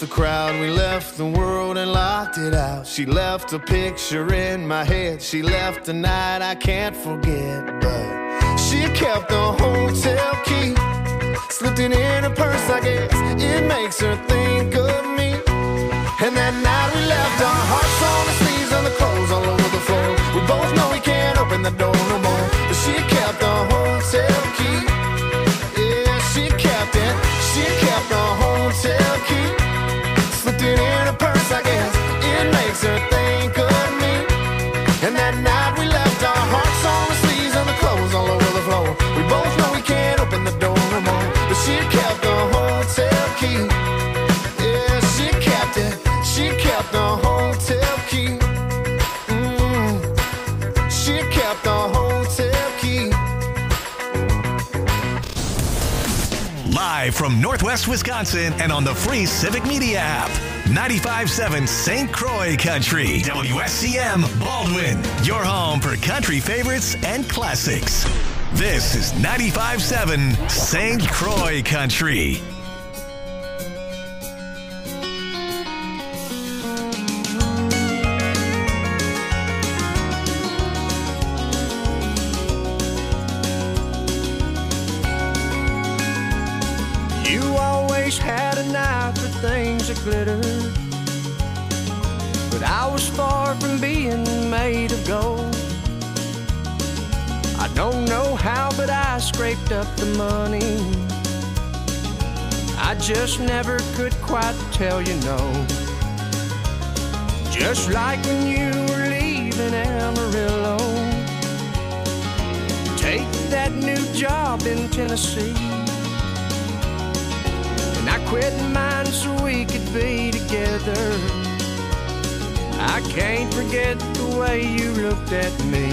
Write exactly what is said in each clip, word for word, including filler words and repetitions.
the crowd, we left the world and locked it out. She left a picture in my head, she left a night I can't forget. But she kept the hotel key, slipped it in her purse, I guess it makes her think of me. And that night we left our hearts on the sleeves and the clothes all over the floor. We both know we can't open the door no more, but she kept the hotel key. Yeah, she kept it, she kept the hotel key, slipped it in her purse, I guess it makes her think of me. And that night we left our hearts on the sleeves and the clothes all over the floor. We both know we can't open the door no more, but she kept the hotel key. Yeah, she kept it, she kept the hotel key. Mm, she kept the hotel key. Live from Northwest Wisconsin and on the free Civic Media app. ninety-five point seven Saint Croix Country. W S C M Baldwin. Your home for country favorites and classics. This is ninety-five point seven Saint Croix Country. Had an eye for things that glitter, but I was far from being made of gold. I don't know how, but I scraped up the money. I just never could quite tell you no. Just like when you were leaving Amarillo, take that new job in Tennessee. I quit mine so we could be together. I can't forget the way you looked at me.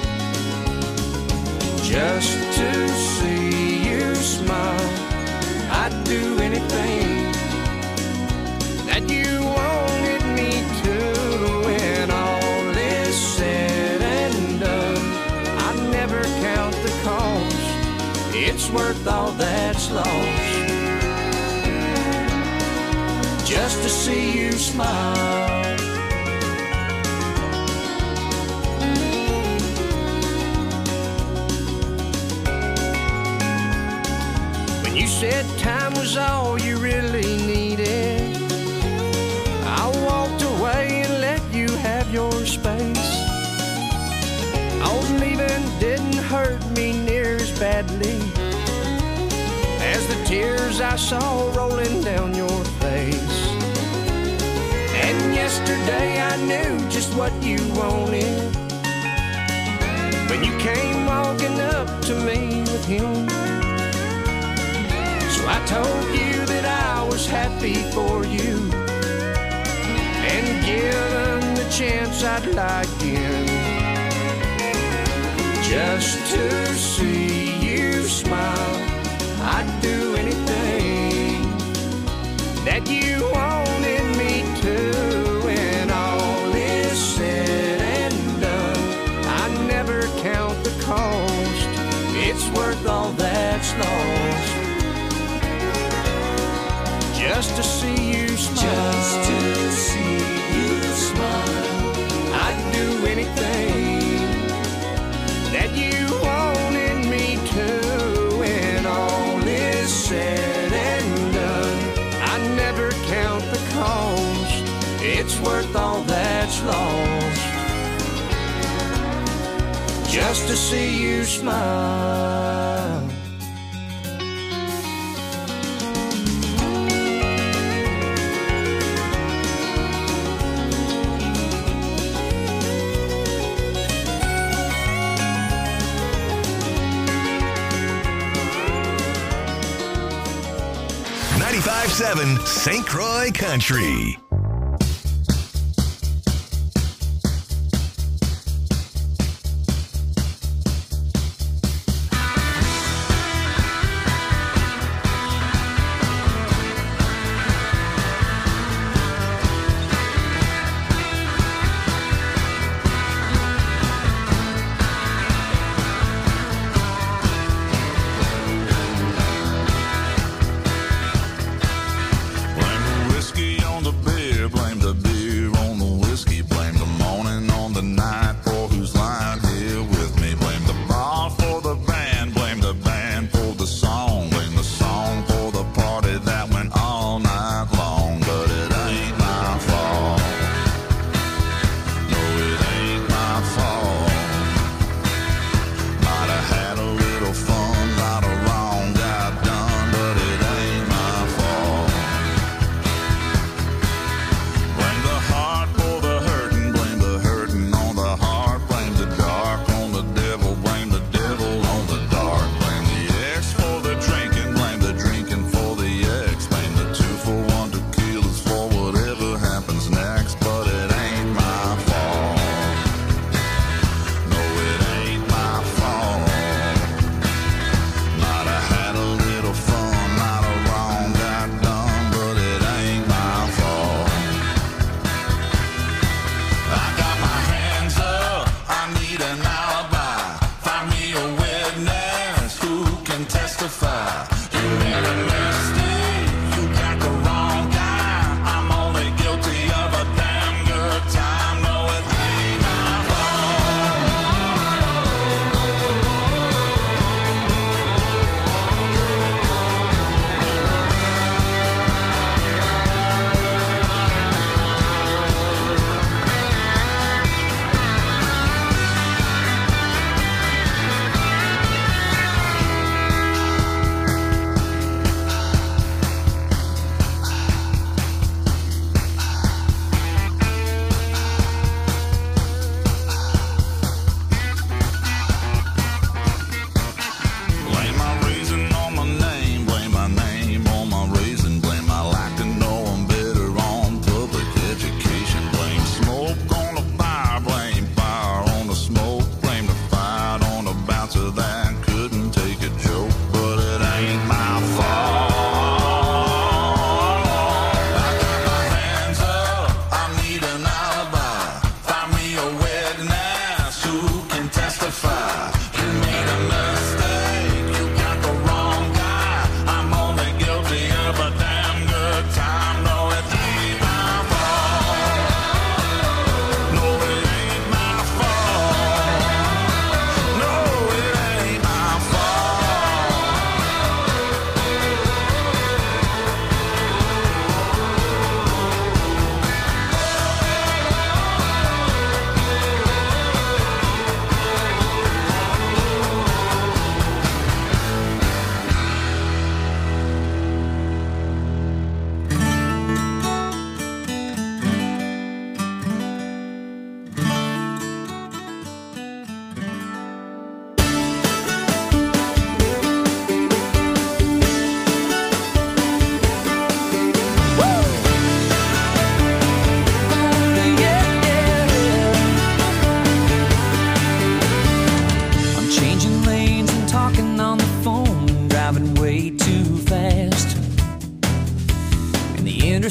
Just to see you smile, I'd do anything that you wanted me to. When all is said and done, I never count the cost. It's worth all that's lost, just to see you smile. When you said time was all you really needed, I walked away and let you have your space. Oh, leaving didn't hurt me near as badly as the tears I saw rolling down your face. And yesterday I knew just what you wanted when you came walking up to me with him. So I told you that I was happy for you, and given the chance I'd lie again, just to see you smile. I'd do anything that you wanted me to. When all is said and done, I never count the cost. It's worth all that's lost, just to see you smile. Just to see you smile. I'd do anything that you wanted me to. Said and done, I never count the cost. It's worth all that's lost, just to see you smile. ninety-five point seven Saint Croix Country. Whiskey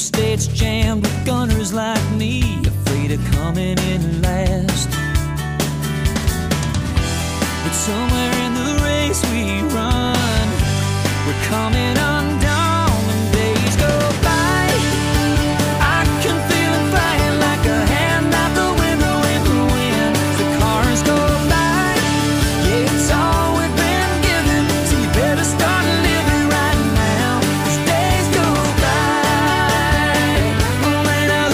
Interstates jammed with gunners like me, afraid of coming in last. But somewhere in the race we run, we're coming undone when days go by. I can feel it flying like a hand out the window in the wind. The cars go by, yeah, it's all we've been given, so you better start living right now, 'cause days go by. When I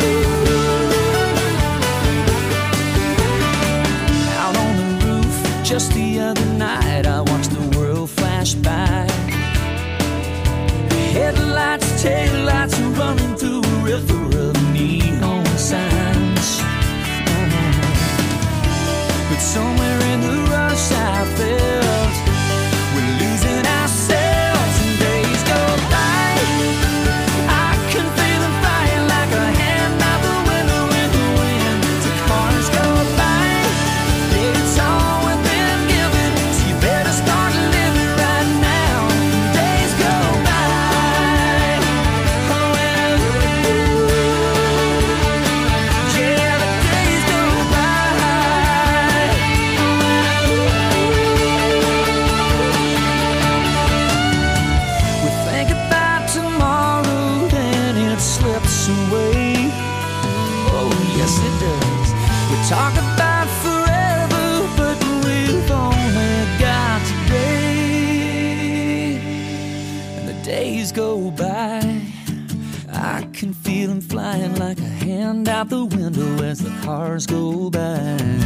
out on the roof just the other night, I watched the world flash by. Headlights, taillights are running through a river of neon signs. But somewhere in the rush I felt we're losing ourselves and days go by. I can feel them flying like a hand out the window in the wind. The cars go by, yeah, it's all we've been given, so you better start living right now. Days go by. Oh, well, yeah, the days go by. We think about tomorrow and it slips away. Oh, yes, it does. We talk about forever, but we've only got today. And the days go by. I can feel them flying like a hand out the window as the cars go by.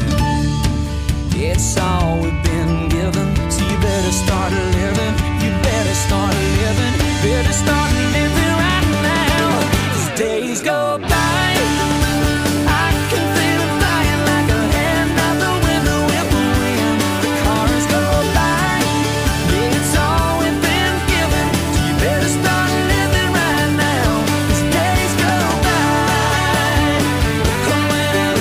It's all we've been given, so you better start living. You better start living. Better start living right now, 'cause days go by. I can feel it flying like a hand out the window in the wind. The cars go by, yeah, it's all we've been given, so you better start living right now, 'cause days go by. Oh, well,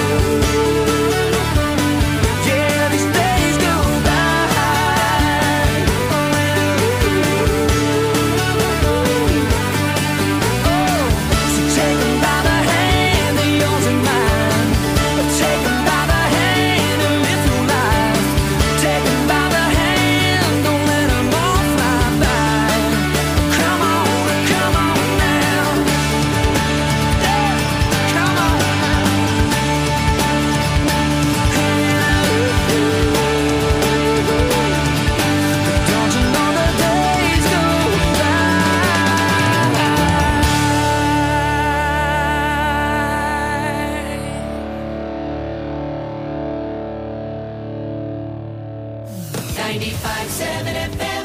yeah, these days go by. Oh, well, so take 'em by the hand, they're yours and mine. Take 'em by the hand and live through life. Take 'em by the hand, don't let 'em all fly by. Come on, come on now. Yeah, come on now. Don't you know the days go ninety-five point seven F M.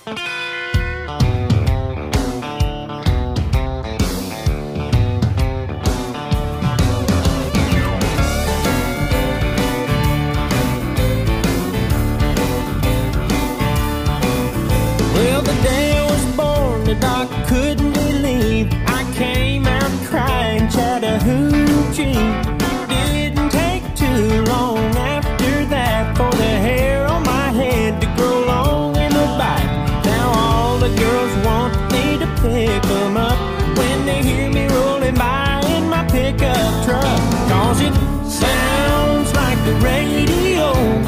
Well, the day I was born, the doctor couldn't believe I came out crying Chattahoochee. Didn't take too long after that for the hair on my head to grow long in the back. Now all the girls want me to pick 'em up when they hear me rolling by in my pickup truck. 'Cause it sounds like the radio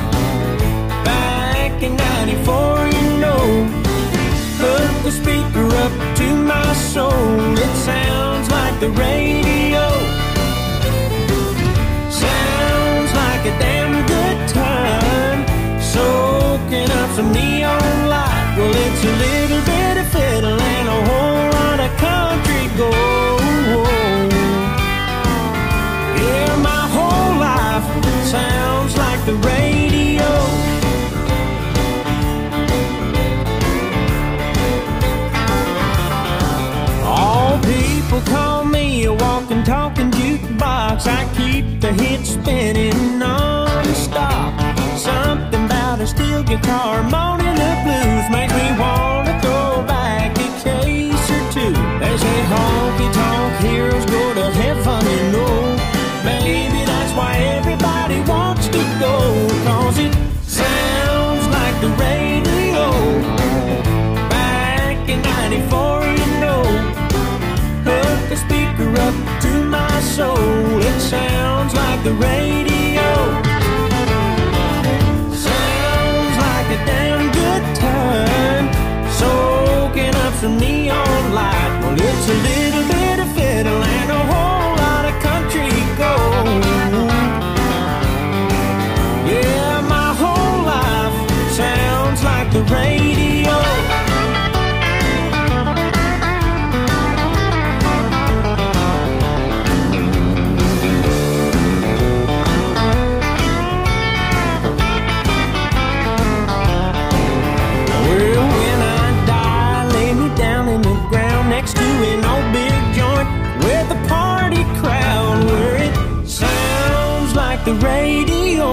back in ninety-four, you know. Hook the speaker up to my soul. It sounds like the radio. Sounds like a damn good time. Soaking up some neon light. Well, it's a little bit of fiddle and a whole lot of country gold. Yeah, my whole life sounds like the radio. All people call me a walking, talking jukebox. I keep the hits spinning non-stop. Something about a steel guitar moaning the blues makes me wanna go back a case or two. They say honky-tonk heroes go to heaven, you know. Maybe that's why everybody wants to go. 'Cause it sounds like the radio back in ninety-four, you know. up to my soul. It sounds like the radio. Sounds like a damn good time. Soaking up some neon light. Well, it's a little bit of fiddle and a whole lot of country gold. Yeah, my whole life sounds like the radio. Well, when I die, lay me down in the ground next to an old big joint with a party crowd where it sounds like the radio.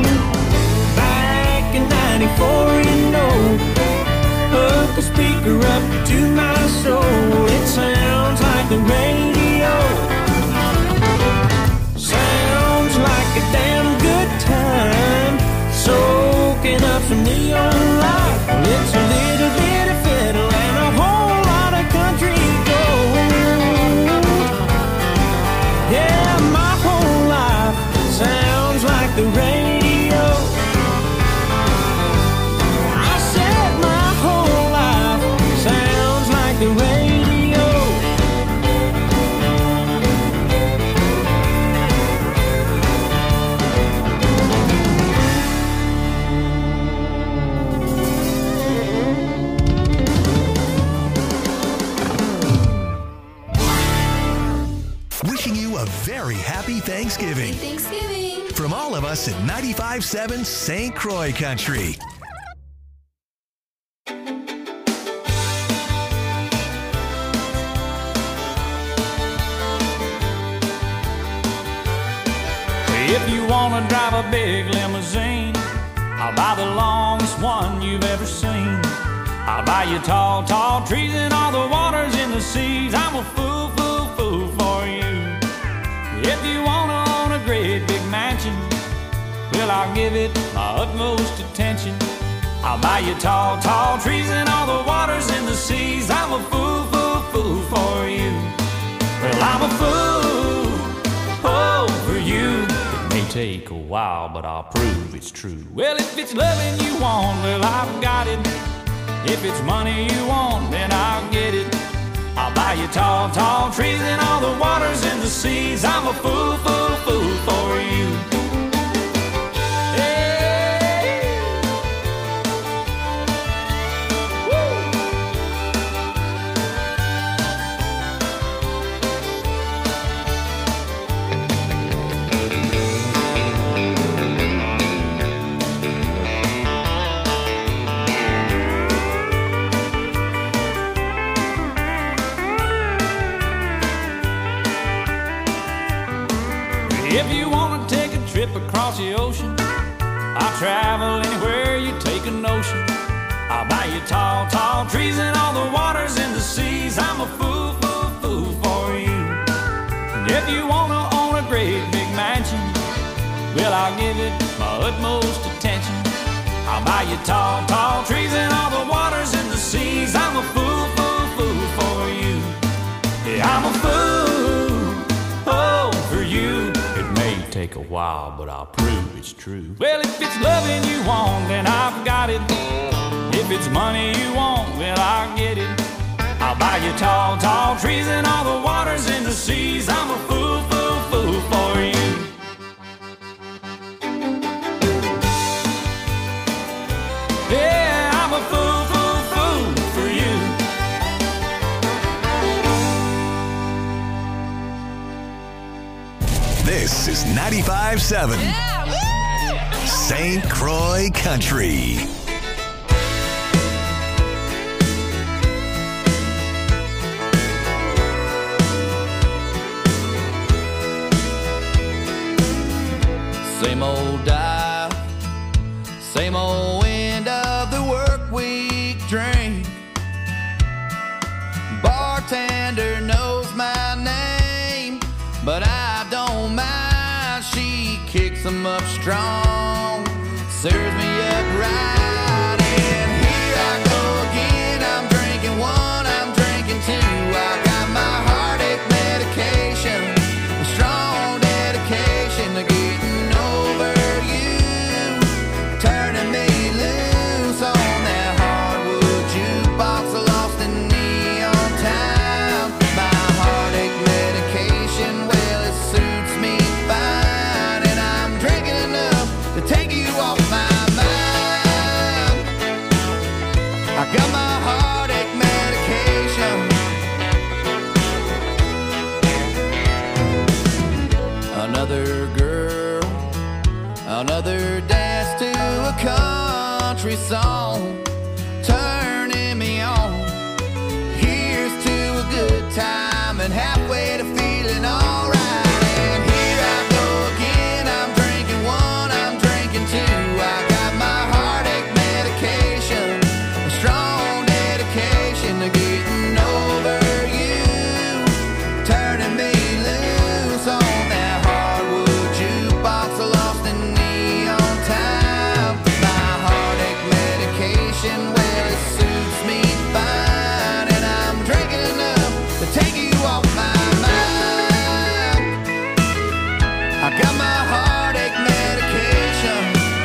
Back in ninety-four, you know, hook a speaker up to my soul. It sounds like the radio. Sounds like a damn good time. Soaking up some neon light. It's a little bit of fiddle and a whole lot of country gold. Yeah, my whole life sounds like the radio. I said my whole life sounds like the radio. Wishing you a very happy Thanksgiving Thanksgiving. from all of us at ninety-five seven Saint Croix Country. If you want to drive a big limousine, I'll buy the longest one you've ever seen. I'll buy you tall, tall trees and all the waters in the seas. I'm a fool, fool, fool for you. If you want to own a great big mansion, well, I'll give it my utmost attention. I'll buy you tall, tall trees and all the waters in the seas. I'm a fool, fool, fool for you. Well, I'm a fool, oh, for you. It may take a while, but I'll prove it's true. Well, if it's loving you want, well, I've got it. If it's money you want, then I'll get it. I'll buy you tall, tall trees and all the waters in the seas. I'm a fool, fool, fool for you. Hey. Woo. If you want to take a trip across the ocean, I'll travel anywhere you take a notion. I'll buy you tall, tall trees and all the waters in the seas. I'm a fool, fool, fool for you. And if you want to own a great big mansion, well, I'll give it my utmost attention. I'll buy you tall, tall trees and all the waters in the seas. I'm a fool, fool, fool for you. Yeah, I'm a fool, oh, for you. Take a while, but I'll prove it's true. Well, if it's loving you want, then I've got it. If it's money you want, well, I'll get it. I'll buy you tall, tall trees and all the waters in the seas. I'm a fool, fool, fool for you. Yeah, I'm a fool, fool, fool for you. This is ninety-five seven Saint Croix Country. Same old dial, same old end of the work week drink. Bartender knows my name, but I don't mind. She kicks them up strong, serves me up right. And here I go again. I'm drinking one, I'm drinking two. I got my heartache medication. another girl, another dance to a country song, turning me on. Here's to a good time and halfway to feeling alright. And here I go again, I'm drinking one, I'm drinking two. I got my heartache medication, a strong dedication to getting over you, turning me loose on that hardwood jukebox, lost in neon time. My heartache medication, well, it suits me fine, and I'm drinking enough to take you off my mind. I got my heartache medication.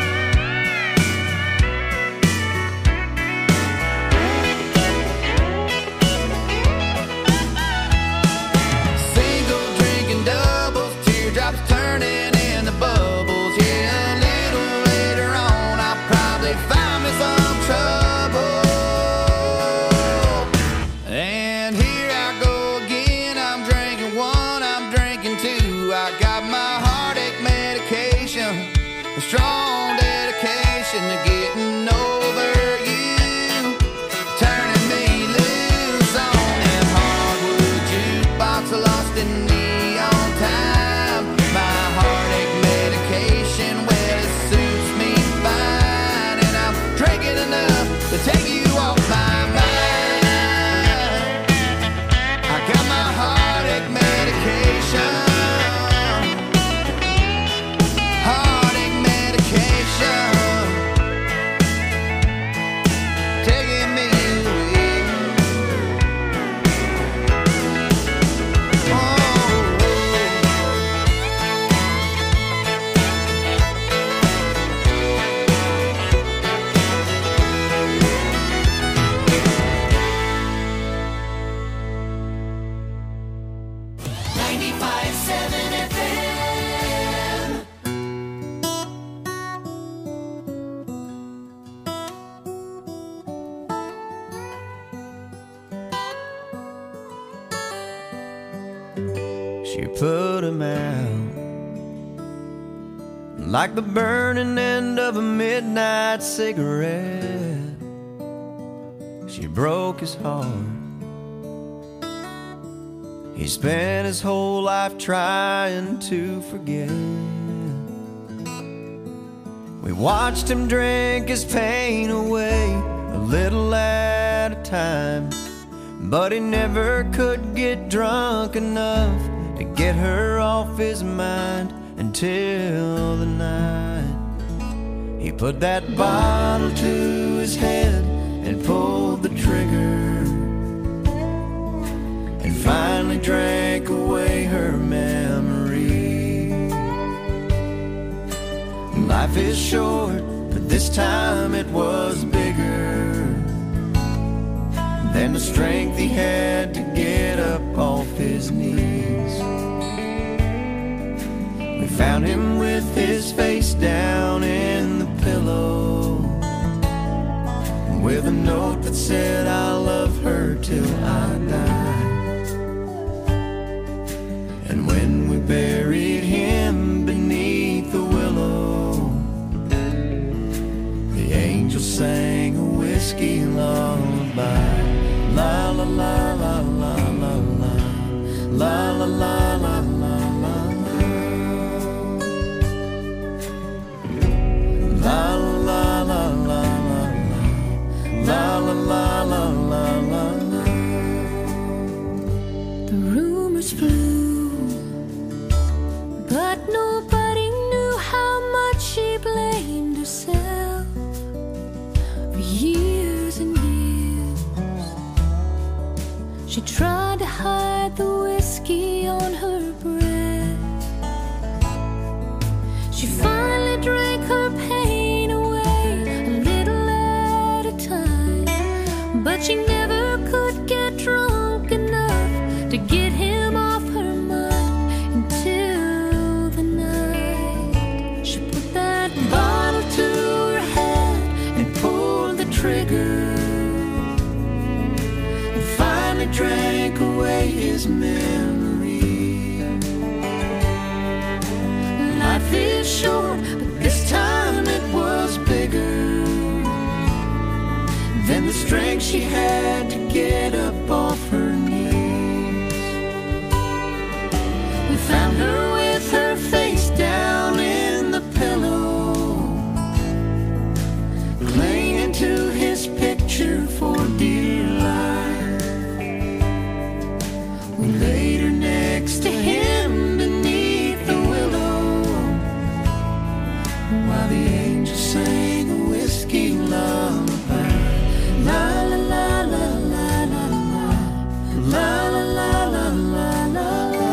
Single drinking doubles, teardrops turning into bubbles. Yeah, a little later on, I'll probably find me some trouble. And here I go again, I'm drinking one, I'm drinking two. I got my heartache medication, a strong dedication to getting over you, turning me loose on that hardwood jukebox, lost in neon time. My heartache medication, well, it suits me fine, and I'm drinking enough to take you off my mind. I got my heartache medication, heartache medication, taking me away. Oh. ninety-five seven F M. She put him out like the burning end of a midnight cigarette. She broke his heart. He spent his whole life trying to forget. We watched him drink his pain away, a little at a time, but he never could get drunk enough to get her off his mind until the night he put that bottle to his head and pulled the trigger, and finally drank away her memory. Life is short, but this time it was bigger than the strength he had to get up off his knees. We found him with his face down in the pillow, with a note that said, "I love her till I die." And when we buried him beneath the willow, the angel sang a whiskey lullaby. La la la la la la la, la la la la la la, la la la la la, la la la la la la. The rumors flew, but nobody knew how much she blamed herself for years and years. She tried to hide the whiskey on her breath. She finally drank her pain away, a little at a time, but she never could get drunk enough to get him off her mind until the night she put that bottle to her head and pulled the trigger, and finally drank away his memory. she had to get up off her knees. We found her with her face down in the pillow, clinging to his picture for dear life. We laid her next to him beneath the willow, while the angels sang a whiskey lullaby. La la la la la la la, la la la la la la la.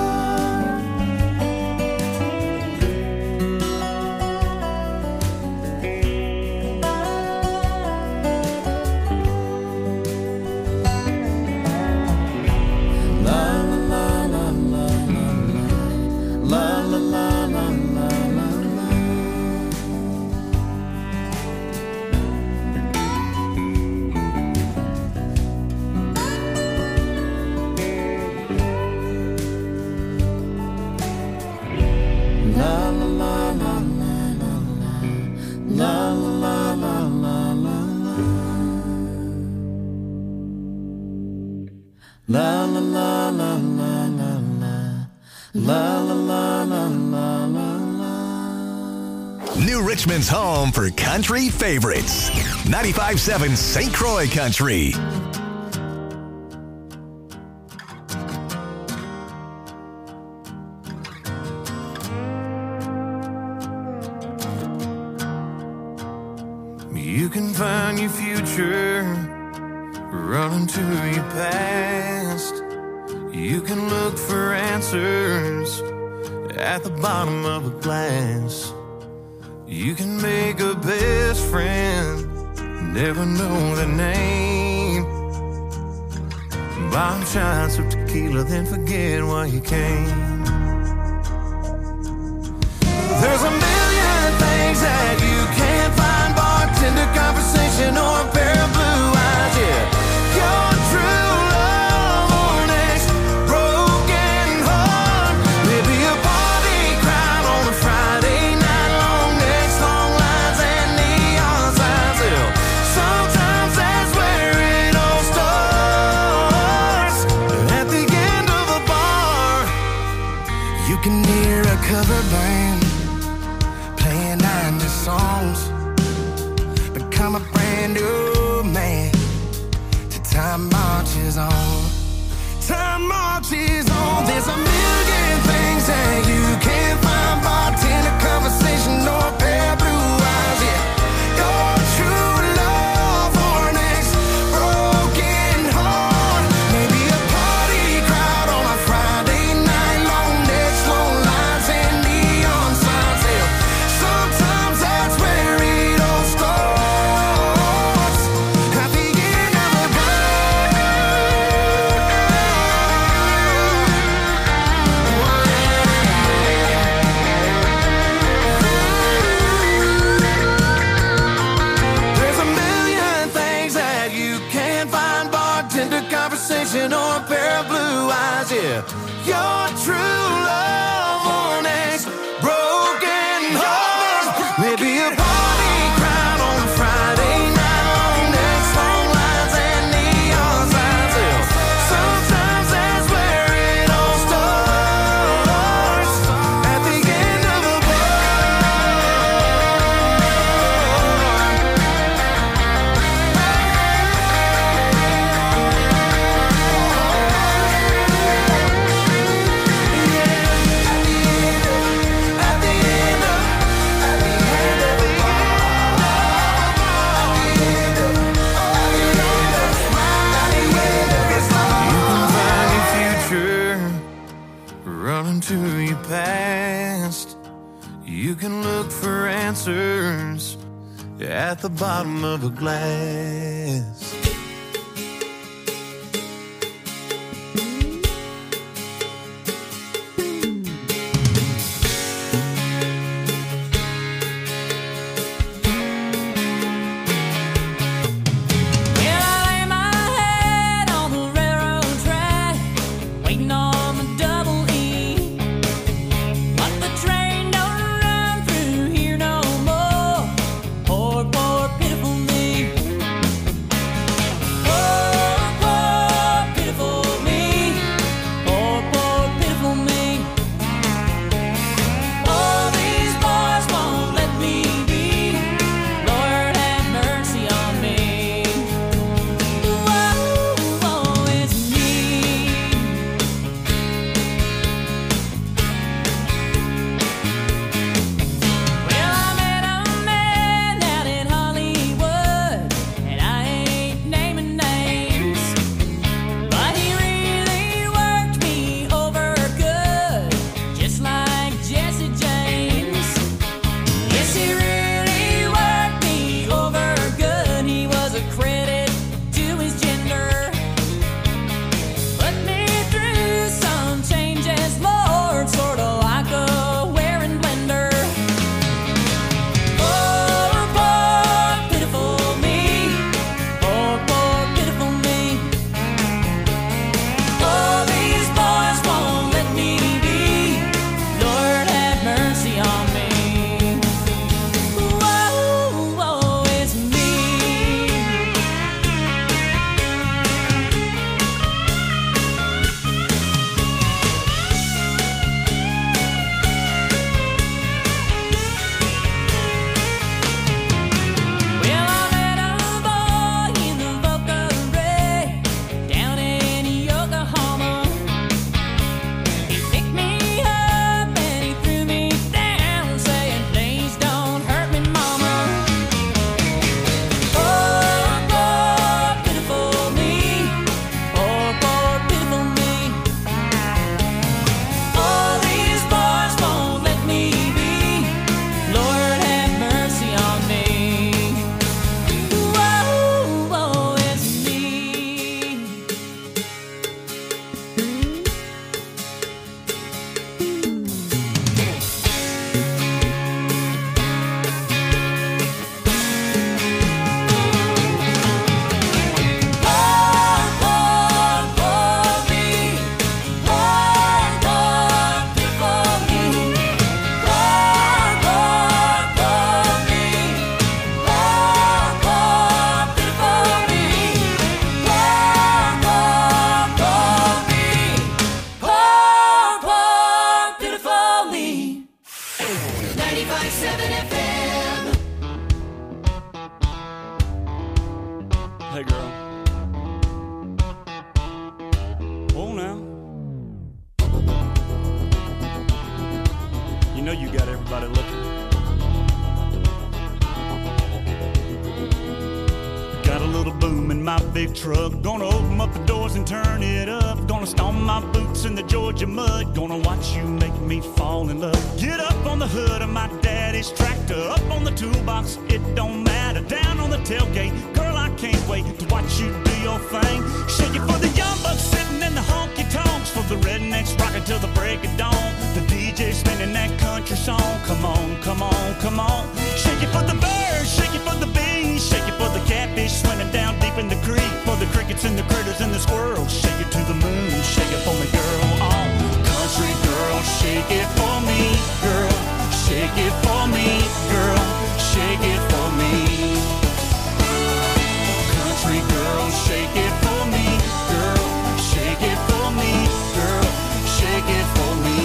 La la la la la la la, la la la la la la la. New Richmond's home for country favorites. ninety-five point seven Saint Croix Country. You can find your future running to your past. You can look for answers at the bottom of a glass. You can make a best friend, never know their name. Buy shots of tequila, then forget why you came. There's a million things that you can't find, bartender conversation or a pair of blue eyes, yeah. Your true love or next broken heart, maybe a party crowd on a Friday night, long necks, long lines and neon signs. Hell, sometimes that's where it all starts. At the end of a bar, you can hear a cover band playing nineties songs. Become a brand new man. Time marches on. Time marches on. There's a million things that you can't find. Bartender conversation or a pair of blue eyes. Yeah, your true love or next broken heart. Maybe a party crowd on a Friday night. Long necks, long lines and neon signs. Yeah, sometimes that's where it all starts. At the end of a or a pair of blue eyes, yeah. Your true love or next broken heart. Maybe a party crowd on a Friday night. Long necks, long lines and neon signs, yeah. Sometimes that's where it all starts. At the end of a to your past. You can look for answers at the bottom of a glass. know you got everybody looking. Got a little boom in my big truck. Gonna open up the doors and turn it up. Gonna stomp my boots in the Georgia mud. Gonna watch you make me fall in love. Get up on the hood of my daddy's tractor. Up on the toolbox, it don't matter. Down on the tailgate, girl, I can't wait to watch you do your thing. Shake it for the young bucks sitting in the honky-tonks. For the rednecks rocking till the break of dawn. The D J spinning that country song. Come on, come on, come on. Shake it for the birds, shake it for the bees. Shake it for the catfish swimming down deep in the creek. For the crickets and the critters and the squirrels. Shake it to the moon, shake it for me, girl. Oh, country girl, shake it for me, girl. Shake it for me, girl. Shake it for me. Country girl, shake it for me, girl. Shake it for me, girl. Shake it for me.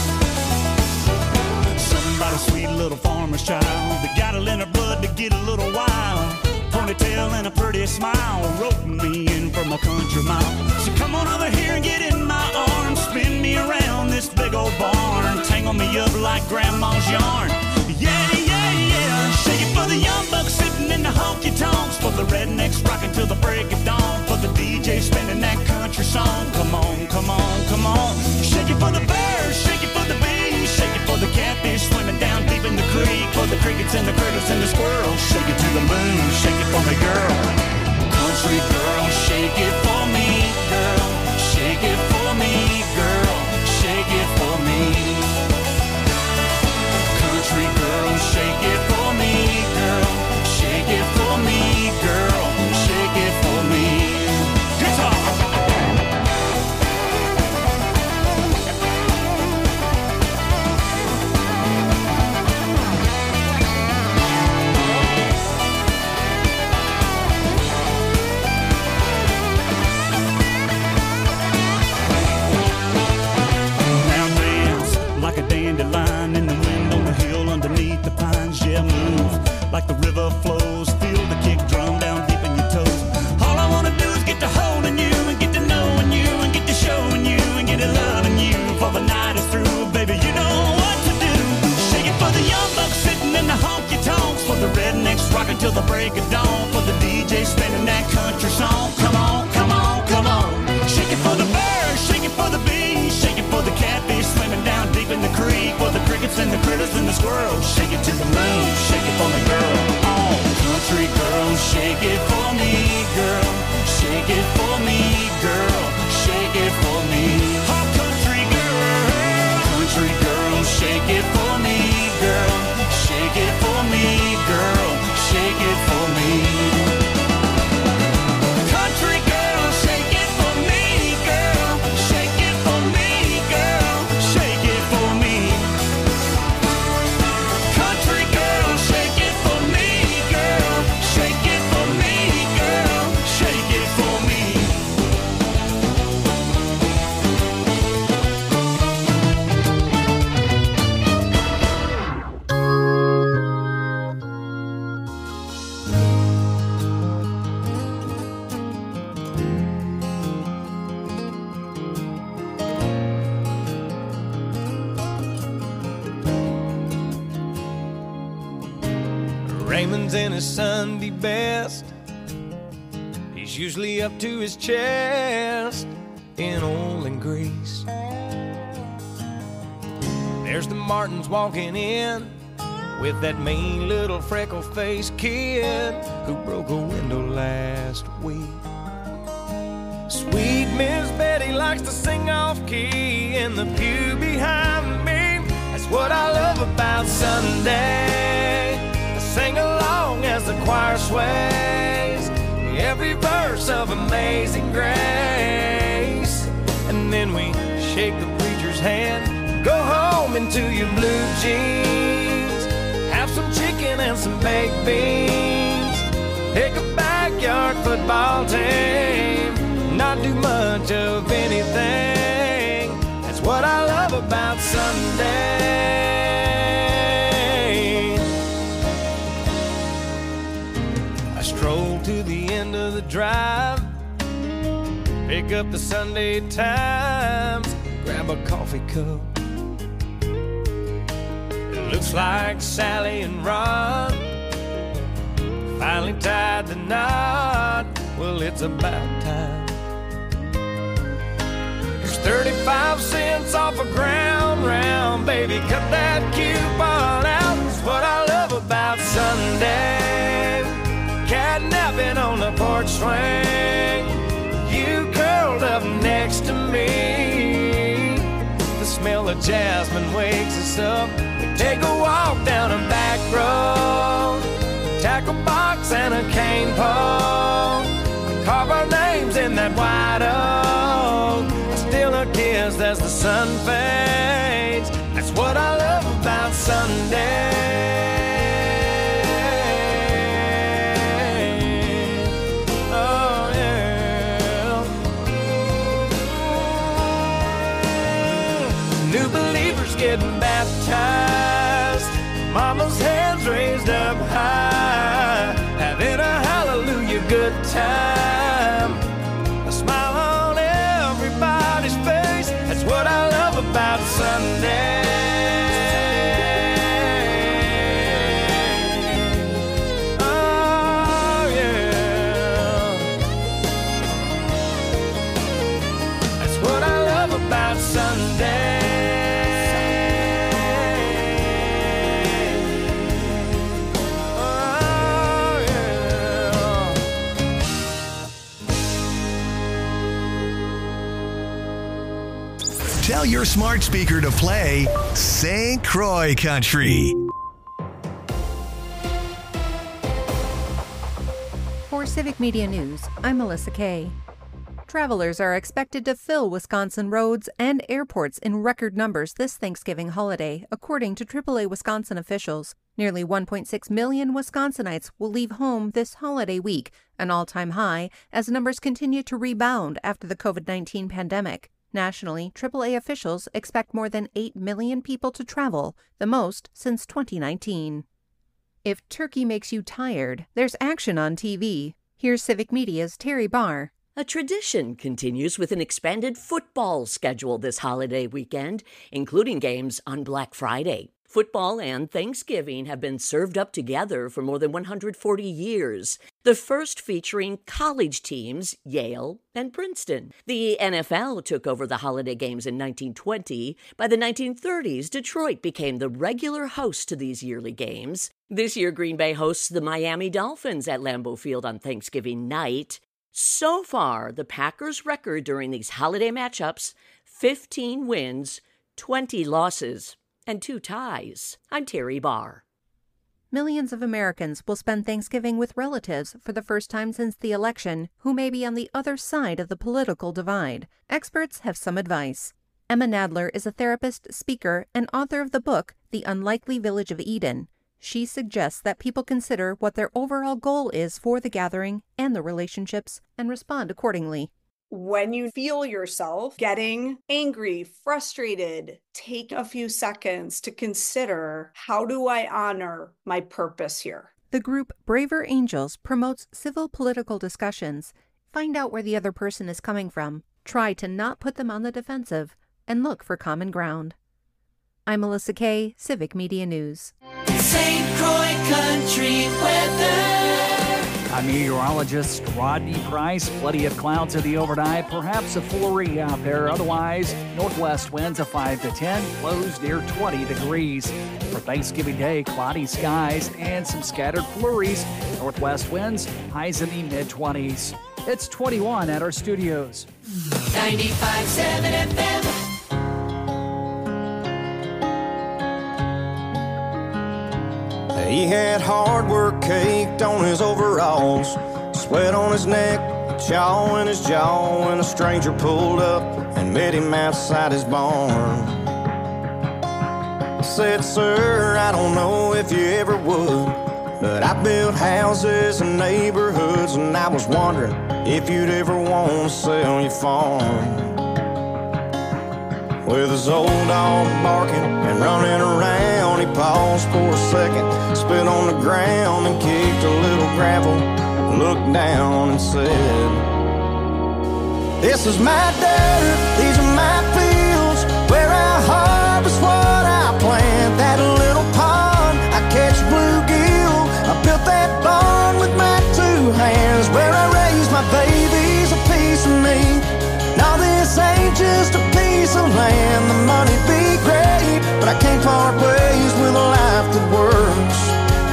Somebody sweet little farmer's child that got it in her blood to get a little wild. Ponytail and a pretty smile, roping me in from a country mile. So come on over here and get in my arms, spin me around this big old barn, tangle me up like grandma's yarn. Yeah, yeah, yeah. Shake it for the young bucks sitting in the honky-tonks. For the rednecks rocking till the break of dawn. For the D J spinning that country song. Come on, come on, come on. Shake it for the birds, shake it for the bees. Shake it for the catfish swimming down deep in the creek. For the crickets and the critters and the squirrels. Shake it to the moon, shake it for me, girl. Country girl, shake it for me, girl. Shake it for me, girl. Shake it for me. Country girl, shake it for me, girl. Shake it for me, girl. Shake it for me. Guitar. Like a dandelion in the wind on the hill underneath the pines. Yeah, move like the river flows. Feel the kick drum down deep in your toes. All I wanna do is get to holding you and get to knowing you and get to showing you and get to loving you. For the night is through, baby, you know what to do. Shake it for the young bucks sitting in the honky-tonks. For the rednecks rocking till the break of dawn. For the D J spinning that country song. Come on, come on, come on. Shake it for the birds, shake it for the bees. Shake it for the catfish swimming down deep in the creek. For the crickets and the critters and the squirrels. Shake it to the moon, shake it for me, girl. Oh, country girl, shake it for me, girl. Shake it for me, girl. Shake it for me. Oh, country girl, country girl, shake it for me, girl. Shake it for me, girl. Shake it for me. Country girl, shake it for me, girl. Shake it for me, girl. Shake it for me. Country girl, shake it for me, girl. Shake it for me, girl. Shake it for me. Raymond's in his Sunday best. He's usually up to his chest in oil and grease. There's the Martins walking in with that mean little freckle-faced kid who broke a window last week. Sweet Miss Betty likes to sing off-key in the pew behind me. That's what I love about Sunday. Sing along as the choir sways every verse of Amazing Grace. And then we shake the preacher's hand, go home into your blue jeans, have some chicken and some baked beans, pick a backyard football team, not do much of anything. That's what I love about Sunday. Stroll to the end of the drive, pick up the Sunday Times, grab a coffee cup, Looks like Sally and Ron finally tied the knot. Well, it's about time. Here's thirty-five cents off a ground round. Baby, cut that coupon out. It's what I love about Sunday. Catnapping on the porch swing. You curled up next to me. The smell of jasmine wakes us up. We take a walk down a back road. Tackle box and a cane pole. Carve our names in that white oak. I steal a kiss as the sun fades. That's what I love about Sunday. Oh yeah. New believers getting baptized. Mama's hands raised up high. Having a hallelujah good time. A smile on everybody's face. That's what I love about Sunday. Oh yeah. That's what I love about Sunday. Tell your smart speaker to play Saint Croix Country. For Civic Media News, I'm Melissa Kay. Travelers are expected to fill Wisconsin roads and airports in record numbers this Thanksgiving holiday, according to triple A Wisconsin officials. Nearly one point six million Wisconsinites will leave home this holiday week, an all-time high, as numbers continue to rebound after the covid nineteen pandemic. Nationally, triple A officials expect more than eight million people to travel, the most since twenty nineteen. If turkey makes you tired, there's action on T V. Here's Civic Media's Terry Barr. A tradition continues with an expanded football schedule this holiday weekend, including games on Black Friday. Football and Thanksgiving have been served up together for more than one hundred forty years, the first featuring college teams, Yale and Princeton. The N F L took over the holiday games in nineteen twenty. By the nineteen thirties, Detroit became the regular host to these yearly games. This year, Green Bay hosts the Miami Dolphins at Lambeau Field on Thanksgiving night. So far, the Packers' record during these holiday matchups, fifteen wins, twenty losses, and two ties. I'm Terry Barr. Millions of Americans will spend Thanksgiving with relatives for the first time since the election who may be on the other side of the political divide. Experts have some advice. Emma Nadler is a therapist, speaker, and author of the book, The Unlikely Village of Eden. She suggests that people consider what their overall goal is for the gathering and the relationships and respond accordingly. When you feel yourself getting angry, frustrated, take a few seconds to consider, how do I honor my purpose here? The group Braver Angels promotes civil political discussions. Find out where the other person is coming from, try to not put them on the defensive, and look for common ground. I'm Melissa Kay, Civic Media News. Saint Croix Country weather. I'm meteorologist Rodney Price. Plenty of clouds in the overnight, perhaps a flurry out there. Otherwise, northwest winds of five to ten, lows near twenty degrees. For Thanksgiving Day, cloudy skies and some scattered flurries. Northwest winds, highs in the mid-twenties. It's twenty-one at our studios. ninety-five point seven F M. He had hard work caked on his overalls, sweat on his neck, chaw in his jaw, when a stranger pulled up and met him outside his barn. Said, sir, I don't know if you ever would, but I built houses and neighborhoods, and I was wondering if you'd ever want to sell your farm. With his old dog barking and running around, he paused for a second, spit on the ground and kicked a little gravel, looked down and said, this is my dirt, these are my fields, where I harvest what I plant, that little pot land. The money'd be great, but I can't part ways with a life that works.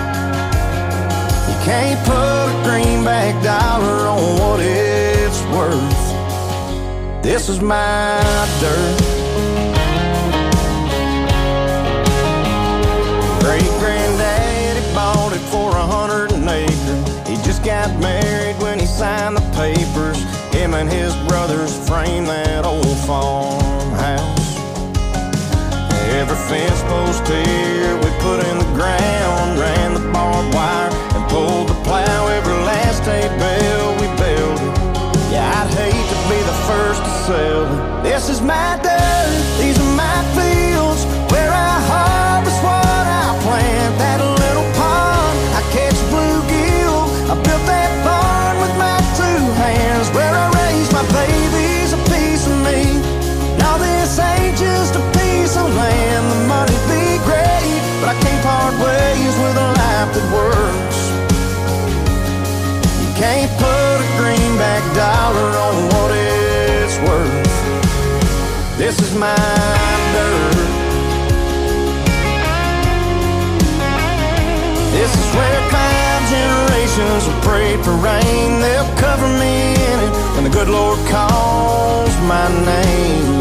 You can't put a greenback dollar on what it's worth. This is my dirt. Great-granddaddy bought it for a hundred an acre. He just got married when he signed the papers. Him and his brothers framed that old farmhouse. Every fence post here we put in the ground, ran the barbed wire and pulled the plow. Every last hay bale we built it. Yeah, I'd hate to be the first to sell it. This is my dirt, these are my fields, where I harvest what I plant. That little pond, I catch bluegill. I built that barn with my two hands, where I raised my babies, a piece of me. Now this ain't just a piece of land. The money'd be great, but I can't part ways with a life that works. You can't put a greenback dollar on what it's worth. This is my dirt. This is where five generations have prayed for rain. They'll cover me in it when the good Lord calls my name.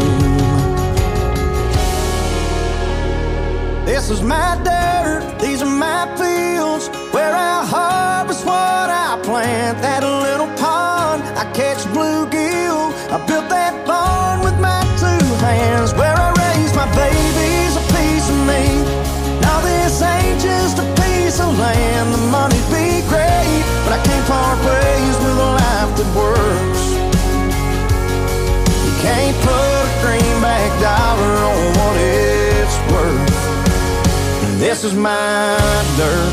This is my dirt, these are my fields, where I harvest what I plant. That little pond, I catch bluegill. I built that barn with my two hands, where I raised my babies, a piece of me. Now this ain't just a piece of land. The money'd be great, but I can't part ways with a life that works. You can't put a greenback dollar on what it's worth. This is my dirt.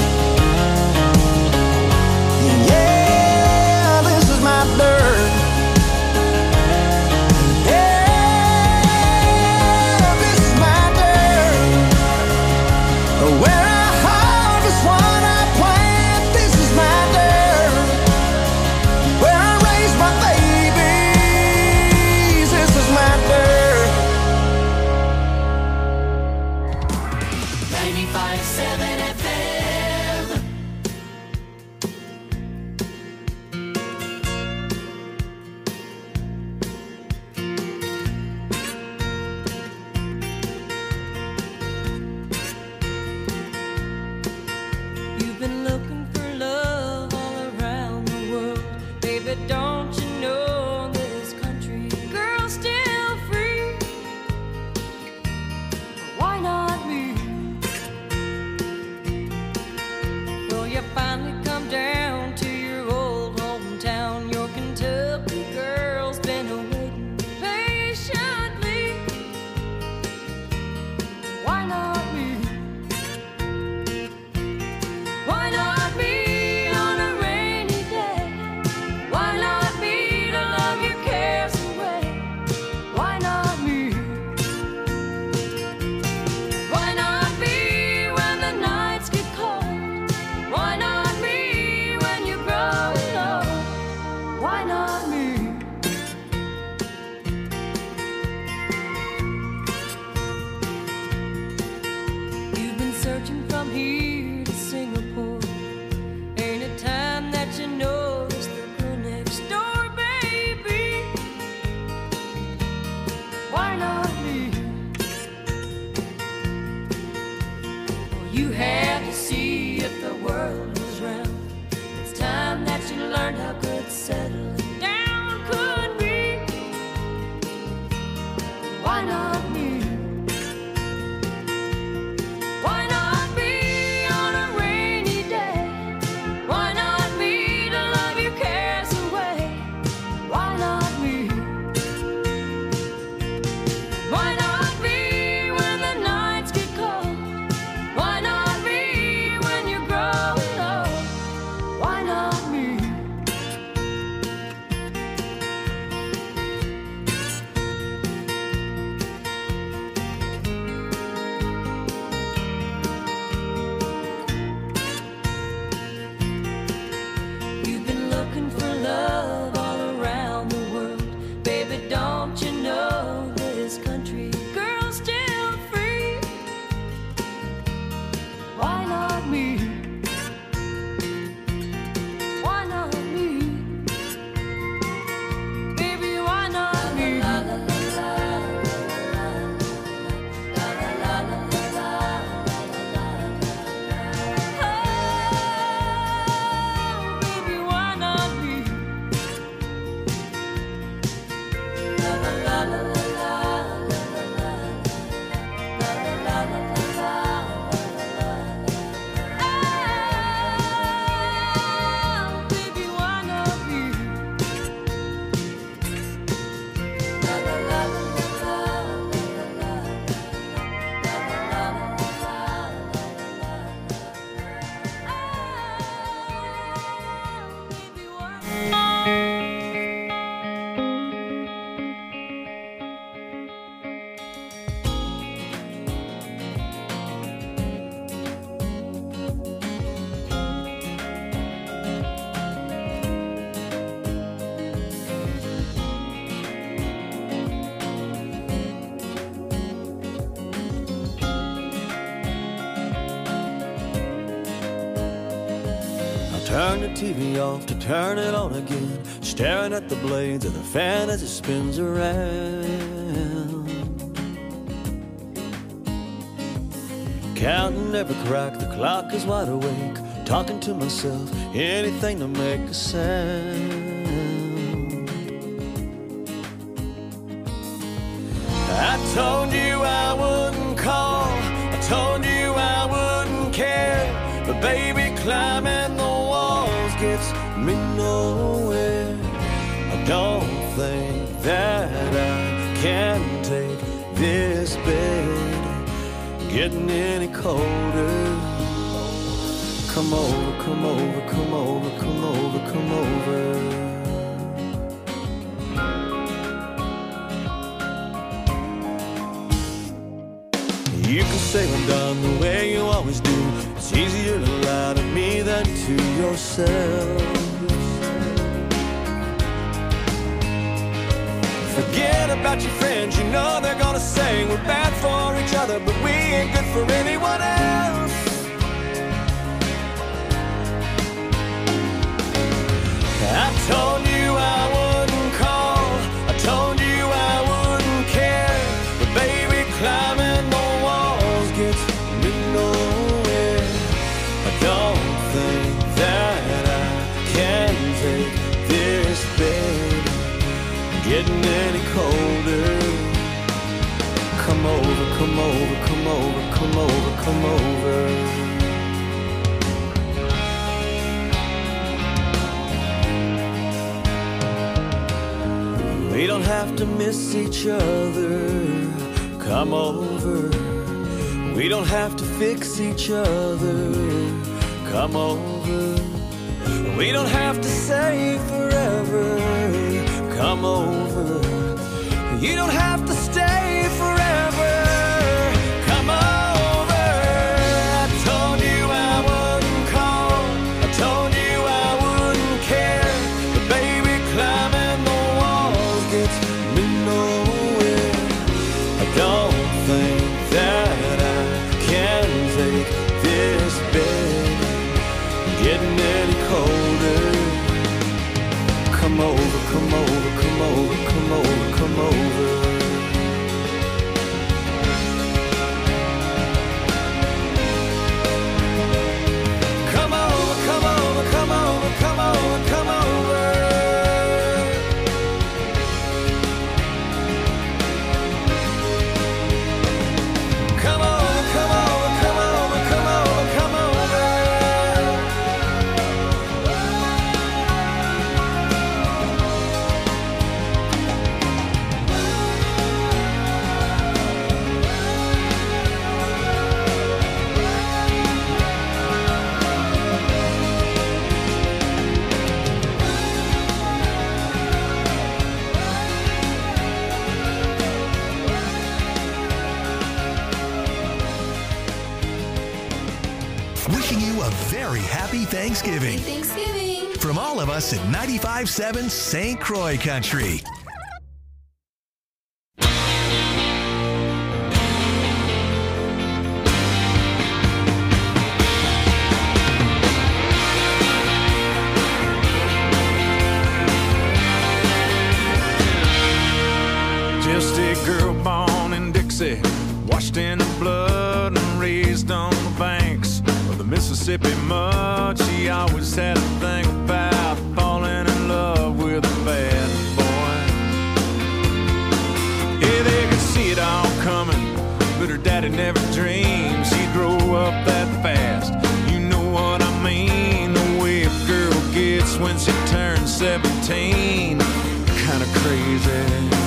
Yeah, this is my dirt. Yeah, this is my dirt. Where I harvest what I plant. This is my dirt. Where I raise my babies. This is my dirt. ninety-five point seven F M. You've been looking for love all around the world. Baby, don't you know this country girl's still free? Why not me? Well, you finally come down to your old hometown. Your Kentucky girl's been waiting patiently. Why not me? Why not me on a rainy day? Why not me to love your cares away? Why not me? Why not me when the nights get cold? Why not me when you grow old? Why not me? You've been searching from here to Singapore. Ain't it time that you notice the girl next door, baby? Why not me? Well, you had to see if the world was round. It's time that you learned how good settling down could be. Why not me? Why not me Turn the T V off to turn it on again, staring at the blades of the fan as it spins around. Counting every crack, the clock is wide awake, talking to myself, anything to make a sound. I told you I wouldn't call, I told you I wouldn't care, but baby, climbing the walls gets me nowhere. I don't think that I can take this bed getting any colder. Come over, come over, come over, come over, come over. You can say I'm done the way you always do. It's easier to lie to me than to yourself. Forget about your friends, you know they're gonna say we're bad for each other, but we ain't good for anyone else. I told you I wouldn't call, I told you I wouldn't care, but baby, climbing the walls gets me nowhere. I don't think that I can take this bed getting any colder. Come over, come over, come over, come over, come over. We don't have to miss each other. Come over. We don't have to fix each other. Come over. We don't have to say forever. Come over. You don't have to stay forever. Come over. I told you I wouldn't call, I told you I wouldn't care, but baby, climbing the walls gets me nowhere. I don't think that I can take this bed getting any colder. Come over, come over, come over, come over, come over. Come over, come over, come over, come over, come over. Come over, come over, come over, come over, come over. Wishing you a very happy Thanksgiving. Thanksgiving. From all of us at ninety-five point seven Saint Croix Country. Just a girl born in Dixie, washed in the blood and raised on the banks of the Mississippi mud. She always had a thing about falling in love with a bad boy. Yeah, they could see it all coming, but her daddy never dreamed she'd grow up that fast. You know what I mean, the way a girl gets when she turns seventeen, kinda crazy.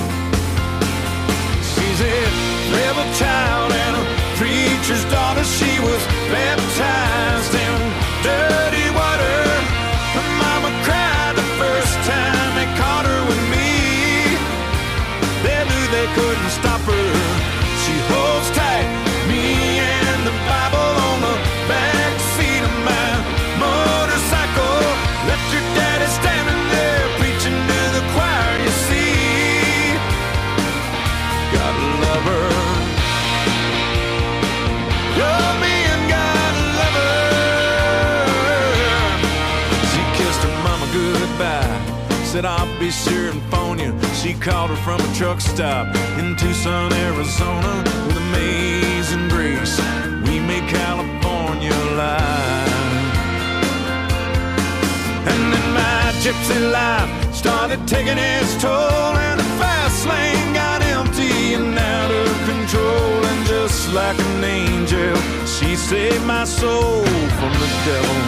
She's a rebel child and a preacher's daughter. She was baptized in dirty water. Her mama cried the first time they caught her with me. They knew they couldn't stop her. She holds tight, me and the Bible on the back seat of my motorcycle. Left your daddy standing there preaching to the choir, you see. Gotta love her. Your man got said I'll be sure and phone you. She called her from a truck stop in Tucson, Arizona. With amazing grace, we made California alive. And then my gypsy life started taking its toll, and the fast lane got empty and out of control. And just like an angel, she saved my soul from the devil.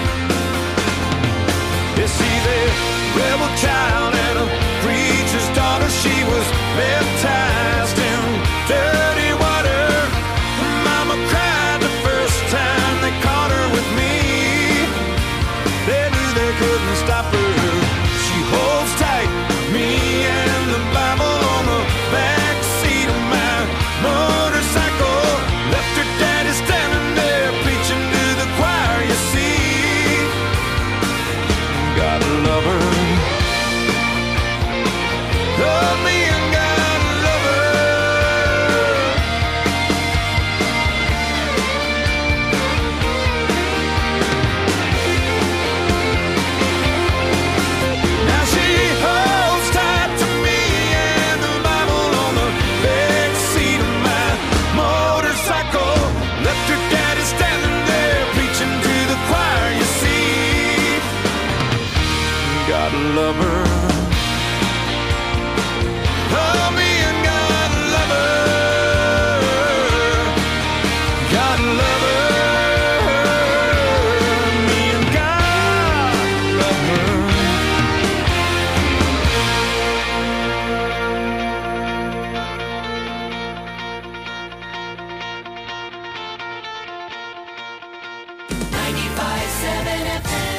Yes, she's a rebel child and a preacher's daughter. She was baptized in dirty water. Mama cried the first time they caught her with me. They knew they couldn't stop her. She holds tight, me and the Bible on the back seat of my motorcycle. Left her daddy standing there preaching to the choir, you see. Gotta love her. Love me and gotta love her. Now she holds tight to me and the Bible on the back seat of my motorcycle. Left her daddy standing there preaching to the choir, you see. Gotta love her. Love me and gotta love her. Gotta love her. Me and gotta love her. ninety-five seven F M.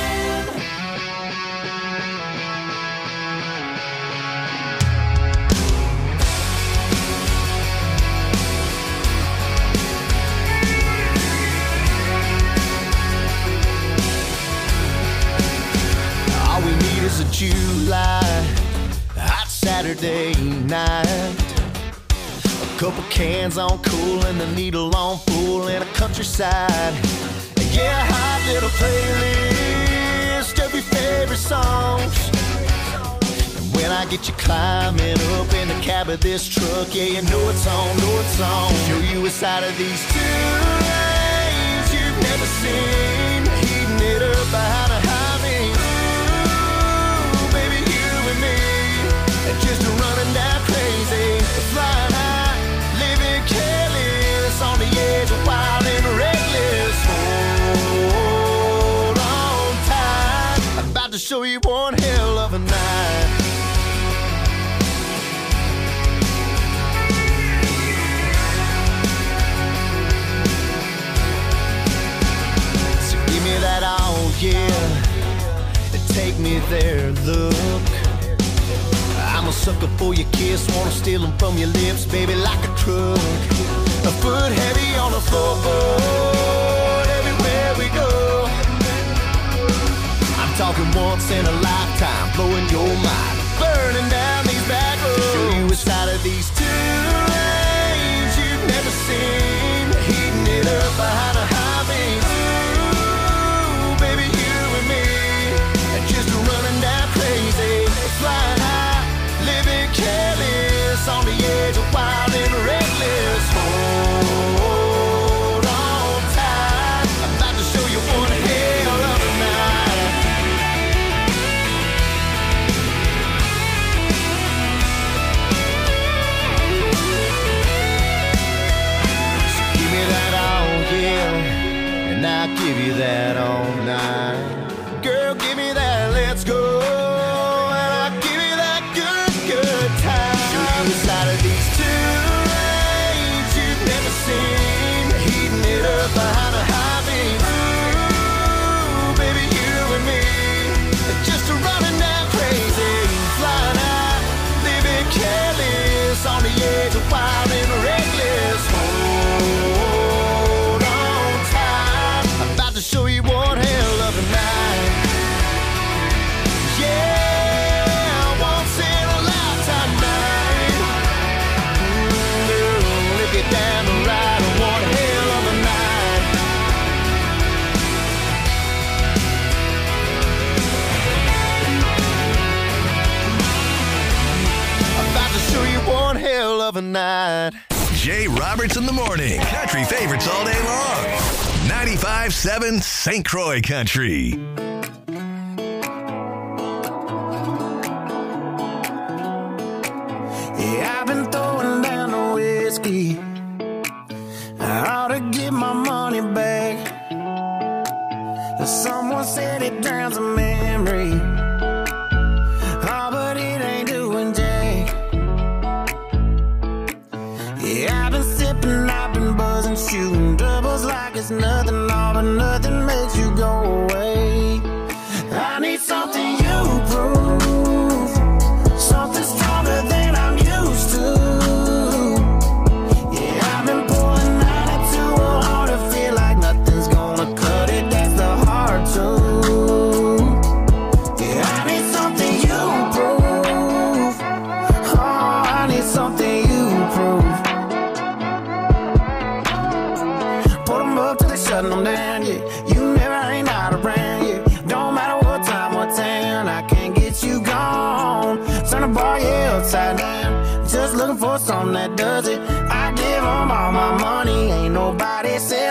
All we need is a July hot Saturday night, a couple cans on cool and the needle on full in a countryside. Yeah, a hot little playlist of your favorite songs. And when I get you climbing up in the cab of this truck, yeah, you know it's on, know it's on. Show you a side of these two lanes you've never seen, heating it up behind a highway. Ooh, baby, you and me, and just running down crazy, flying high, living careless, on the edge of wild and reckless. Hold on tight, I'm about to show you one hell of a night. So give me that all, yeah, and take me there, look. I'm a sucker for your kiss, wanna steal them from your lips, baby, like a truck. A foot heavy on the floorboard everywhere we go. I'm talking once in a lifetime, blowing your mind, burning down these back roads. Show you a side of these two lanes you've never seen, heating it up behind a highway. Ooh, baby, you and me, and just running down crazy, flying high, living careless, on the edge of wild and reckless. Hold on tight, I'm about to show you one hell of a night. So give me that all, yeah, and I'll give you that all night. Girl, give me that, let's go. Side of these two lanes you've never seen, heating it up behind a highway. Ooh, baby, you and me, just running down crazy, flying high, living careless, on the edge of wild and reckless. Hold on tight, I'm about to show you one hell of a night. morning. Country favorites all day long. ninety-five seven Saint Croix Country. Yeah, I've been throwing down the whiskey. I ought to get my money back. Someone said it drowns a memory. Oh, but it ain't doing jack. Yeah, I've been sipping, I've been buzzing, shooting doubles like it's nothing. All but nothing makes you go away. I need something you prove, something stronger than I'm used to. Yeah, I've been pulling out it too hard to feel like nothing's gonna cut it. That's the hard truth. Yeah, I need something you prove. Oh, I need something you prove. Put them up till they shutting them down, yeah. You never ain't out around, yeah. Don't matter what time, what town, I can't get you gone. Turn the bar, yeah, upside down. Just looking for something that does it. I give them all my money, ain't nobody said